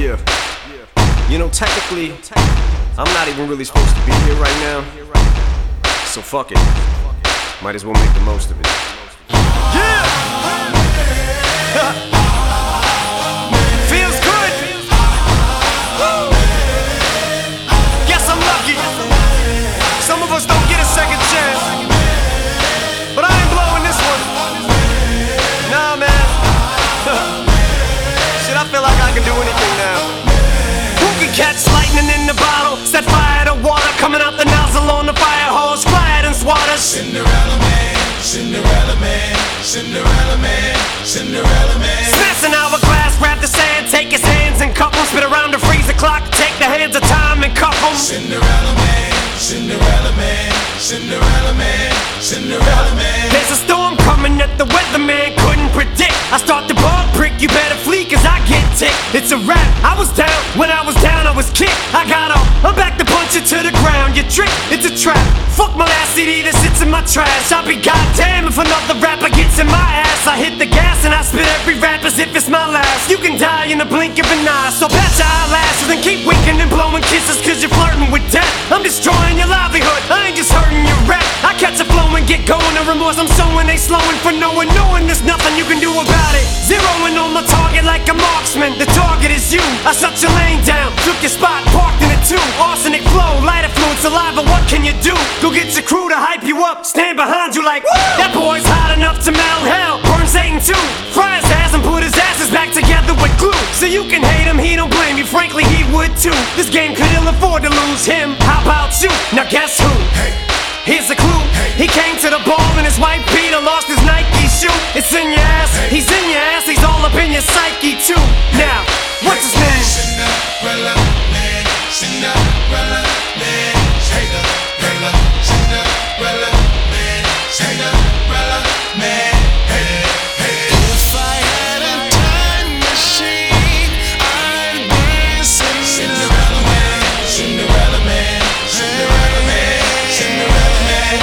Yeah. You know, technically, I'm not even really supposed to be here right now. So fuck it. Might as well make the most of it. Yeah! Feels good! Guess I'm lucky. Some of us don't get a second chance. But I ain't blowing this one. Nah, man. Shit, I feel like I can do anything now. Who can catch lightning in the bottle? Set fire to water coming out the nozzle on the fire hose. Quiet and swatter. Cinderella man, Cinderella man, Cinderella man, Cinderella man. Smash an hourglass, grab the sand, take his hands and cup them. Spit around the freezer clock, take the hands of time and cuff them. Cinderella man, Cinderella man, Cinderella man, Cinderella man. There's a storm coming that the weatherman couldn't predict. I start the ball prick, you better flee cause I get ticked. It's a rap, I was down, when I was down I was kicked. I got up, I'm back to punch it to the ground. You trick, it's a trap. Fuck my last CD that sits in my trash. I'll be goddamn if another rapper gets in my ass. I hit the gas and I spit every rap as if it's my last. You can die in the blink of an eye, so pat your eyelashes and keep winking and blowing kisses cause you're flirting with death. I'm destroying your livelihood, I ain't just hurting your rap. I catch a flow and get going, the remorse I'm sowing, they slowing for knowing there's nothing you can do about it. Zeroing on my target like a marksman, the target is you. I shut your lane down, took your spot, parked in it too. Arsenic flow, light affluent saliva, what can you do? Go get your crew to hype you up, stand behind you like, woo! That boy's hot enough to melt hell, burn Satan too. Fry his ass and put his asses back together with glue. So you can hate him, he don't blame you, frankly he would too. This game could ill afford to lose him, how about you? Now guess who? Hey. Here's a clue, he came to the ball and his white Peter lost his Nike shoe. It's in your ass, he's in your ass, he's all up in your psyche too. Now, what's his name? Cinderella man, Cinderella man, Cinderella, Cinderella man, Cinderella man. Hey, hey. If I had a time machine, I'd be Cinderella man, Cinderella man, Cinderella man, Cinderella man.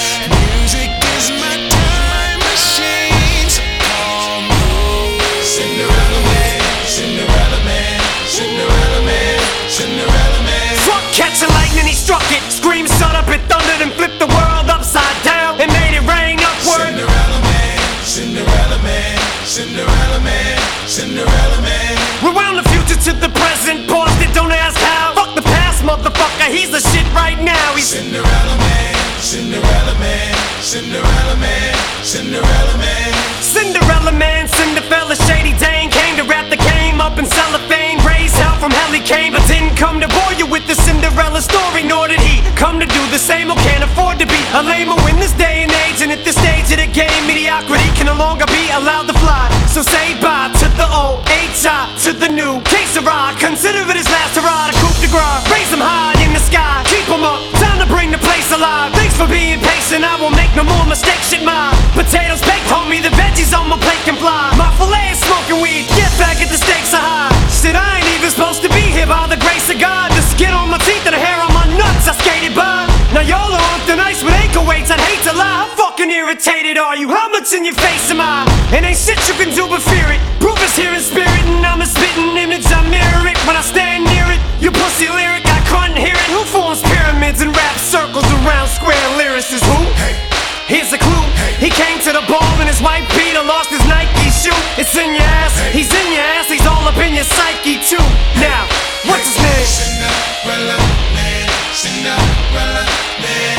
Music is my time machine, so call me Cinderella man, Cinderella man, Cinderella man, Cinderella man. Fuck catching lightning, he struck it. Scream, shut up, it thundered and flipped the world upside down and made it rain upward. Cinderella man, Cinderella man, Cinderella man, Cinderella man. Rewound the future to the present, paused it, don't ask how. Fuck the past, motherfucker, he's the shit right now. He's Cinderella man, Cinderella man, Cinderella man, Cinderella man. Cinderella man, Cinderella, shady Dane. Came to rap the game up in cellophane. Raised hell from hell he came, but didn't come to bore you with the Cinderella story. Nor did he come to do the same or can't afford to be a lamer in this day and age. And at this stage of the game, mediocrity can no longer be allowed to fly. So say bye to the old H.I. to the new K-Sarah. Consider it his last hurrah to coup de grace. Raise him high in the sky, keep him up, time to bring the place alive. Thanks for being patient, I won't make no more mistakes. Shit, my potatoes baked, homie, the veggies on my plate can fly. My filet is smoking weed, get back at the stakes are high. Shit, I ain't even supposed to be here by the grace of God. The skin on my teeth and the hair on my nuts, I skated by. Now y'all are on thin ice with ankle weights, I'd hate to lie. How fucking irritated are you? How much in your face am I? And ain't shit you can do but fear it. Proof is here in spirit and I'm a spitting image. I mirror it when I stand near it. You pussy lyric, I couldn't hear it. Who forms pyramids and rap circles around square lyricists? Who? Hey. Here's a clue, he came to the ball and his white Peter lost his Nike shoe. It's in your ass, he's in your ass, he's all up in your psyche too. Now, what's his name? Cinderella man, Cinderella man.